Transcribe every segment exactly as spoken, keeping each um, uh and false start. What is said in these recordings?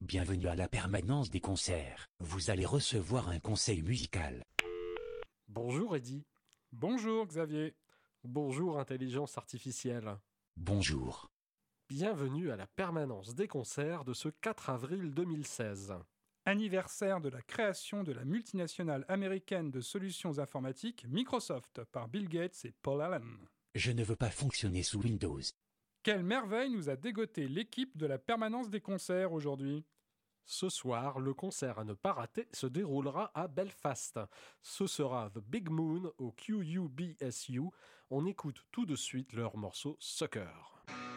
Bienvenue à la permanence des concerts. Vous allez recevoir un conseil musical. Bonjour Eddy. Bonjour Xavier. Bonjour intelligence artificielle. Bonjour. Bienvenue à la permanence des concerts de ce quatre avril deux mille seize. Anniversaire de la création de la multinationale américaine de solutions informatiques Microsoft par Bill Gates et Paul Allen. Je ne veux pas fonctionner sous Windows. Quelle merveille nous a dégoté l'équipe de la permanence des concerts aujourd'hui. Ce soir, le concert à ne pas rater se déroulera à Belfast. Ce sera The Big Moon au Q U B S U. On écoute tout de suite leur morceau Sucker.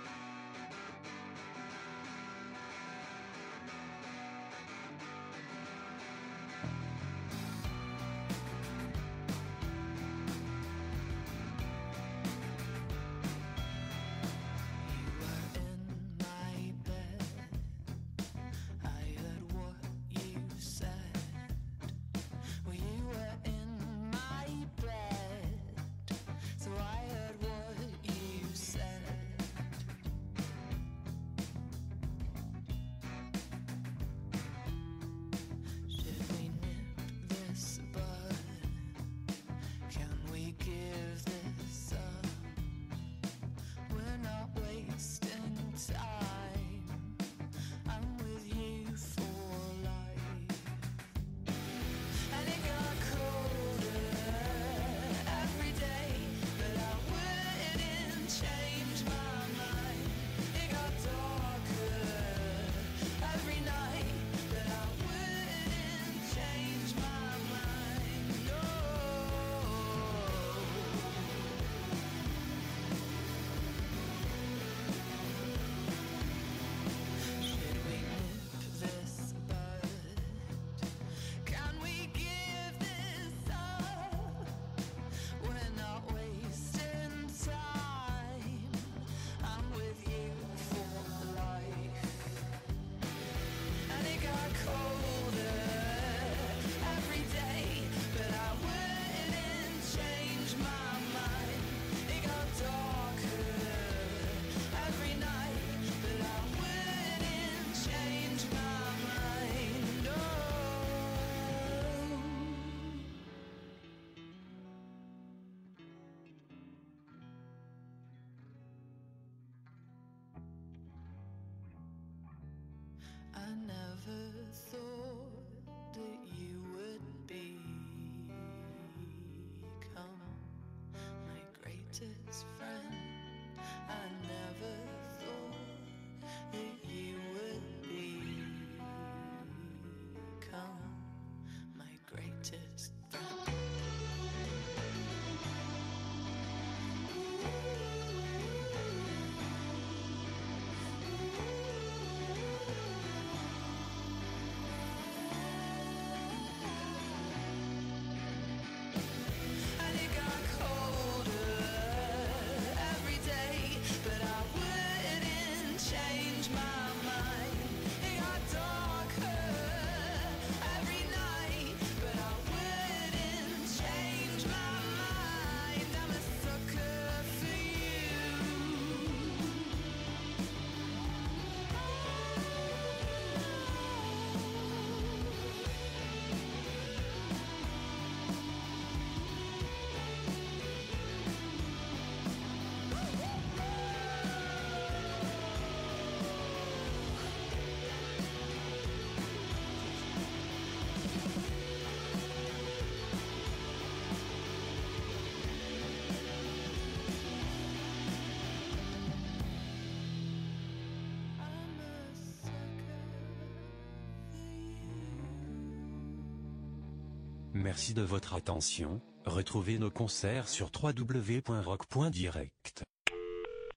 I never thought that you would become my greatest friend. I never thought that you would become my greatest friend. Merci de votre attention. Retrouvez nos concerts sur w w w point rock point direct.